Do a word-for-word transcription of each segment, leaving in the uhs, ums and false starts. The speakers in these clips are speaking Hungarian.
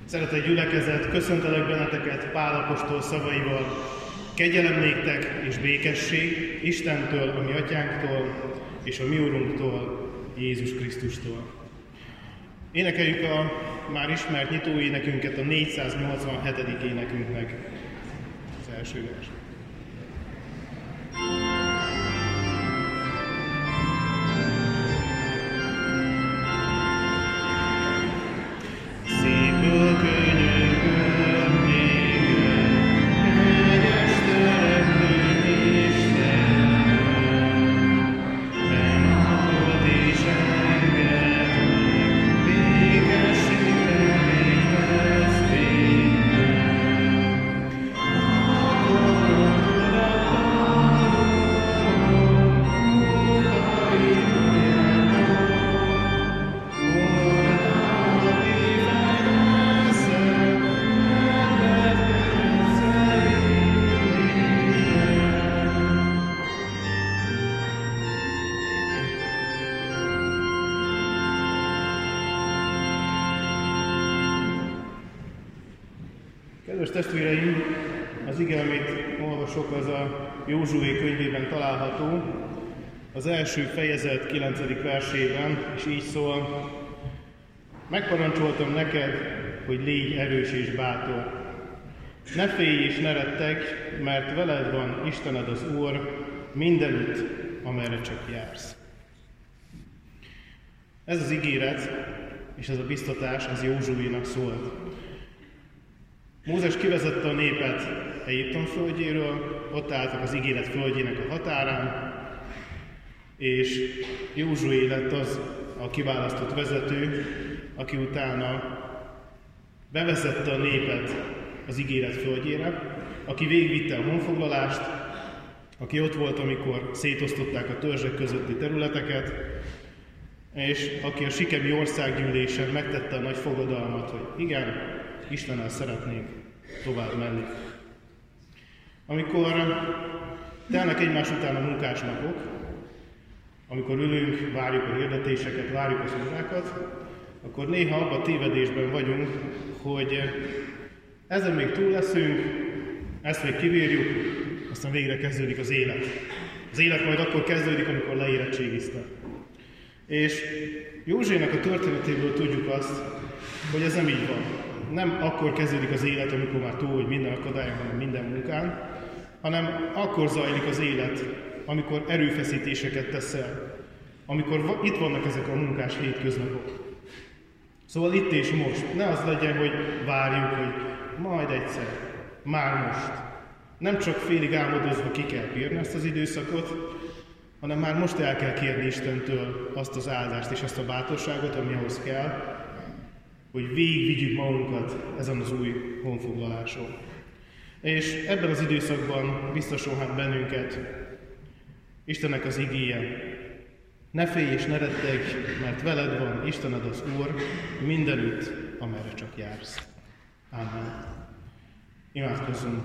Szeretett gyülekezet, köszöntelek benneteket Pál apostol szavaival. Kegyelem néktek és békesség Istentől, a mi atyánktól, és a mi Urunktól, Jézus Krisztustól. Énekeljük a már ismert nyitóénekünket, a négyszáznyolcvanhetedik énekünknek az első vers. Kedves testvéreim, az ige, amit olvasok, az a Józsué könyvében található, az első fejezet kilencedik versében, és így szól: megparancsoltam neked, hogy légy erős és bátor. Ne félj és ne rettegj, mert veled van Istened az Úr mindenütt, amerre csak jársz. Ez az ígéret és ez a biztatás az Józsuénak szólt. Mózes kivezette a népet Egyiptom földjéről, ott álltak az ígéret földjének a határán, és Józsué lett az a kiválasztott vezető, aki utána bevezette a népet az ígéret földjére, aki végigvitte a honfoglalást, aki ott volt, amikor szétosztották a törzsek közötti területeket, és aki a sikemi országgyűlésen megtette a nagy fogadalmat, hogy igen, Istennel szeretnénk tovább menni. Amikor telnek egymás után a munkásnapok, amikor ülünk, várjuk a hirdetéseket, várjuk az órákat, akkor néha abban a tévedésben vagyunk, hogy ezen még túl leszünk, ezt még kibírjuk, aztán végre kezdődik az élet. Az élet majd akkor kezdődik, amikor leérettségiztek. És Józsuének a történetéből tudjuk azt, hogy ez nem így van. Nem akkor kezdődik az élet, amikor már túl, hogy minden akadályon, hanem minden munkán, hanem akkor zajlik az élet, amikor erőfeszítéseket teszel, amikor itt vannak ezek a munkás hétköznapok. Szóval itt és most. Ne az legyen, hogy várjuk, hogy majd egyszer, már most. Nem csak félig álmodozva ki kell bírni ezt az időszakot, hanem már most el kell kérni Istentől azt az áldást és azt a bátorságot, ami ahhoz kell, hogy végigvigyük magunkat ezen az új honfoglaláson. És ebben az időszakban biztosulhat bennünket Istennek az igéje. Ne félj és ne rettegj, mert veled van Istened az Úr mindenütt, amerre csak jársz. Ámen. Imádkozzunk.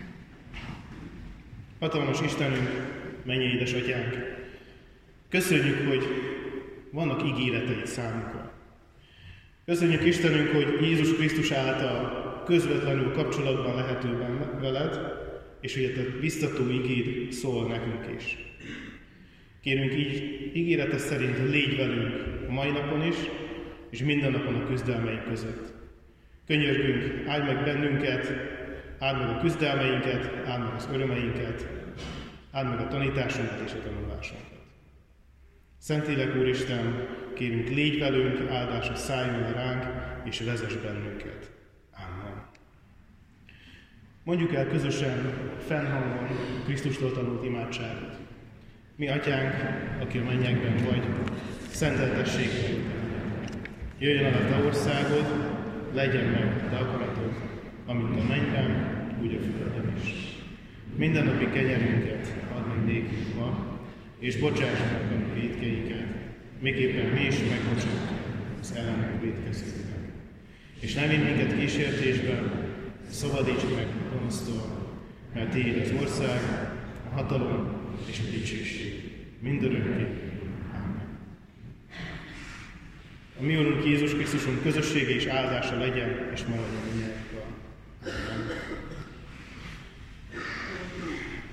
Hatalmas Istenünk, mennyei édesatyánk, köszönjük, hogy vannak ígéreteid számunkra. Köszönjük Istenünk, hogy Jézus Krisztus által közvetlenül kapcsolatban lehetőben veled, és hogy a biztató igéd szól nekünk is. Kérünk így ígérete szerint légy velünk a mai napon is, és minden napon a küzdelmeink között. Könyörgünk, áld meg bennünket, áld meg a küzdelmeinket, áld meg az örömeinket, áld meg a tanításunkat és a tanulásunkat. Szentlélek Úristen, kérünk, légy velünk, áldása szálljon le ránk, és vezess bennünket. Amen. Mondjuk el közösen, fennhangon Krisztustól tanult imádságot. Mi atyánk, aki a mennyekben vagy, szenteltessék meg. Jöjjön el a te országod, legyen meg te akaratod, amint a mennyben, úgy a földön is. Mindennapi kenyerünket add meg nékünk ma, és bocsáss meg a vétkeinket, miképpen mi is megbocsátunk az ellenünk vétkezőknek. És ne vigy minket kísértésbe, szabadíts meg a gonosztól, mert tiéd az ország, a hatalom és a dicsőség mindörökké. Amen. A a mi Úrunk Jézus Krisztusunk közössége és áldása legyen, és maradjon mindjárt.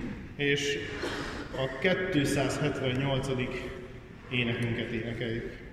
És a kétszázhetvennyolcadik énekünket énekeljük.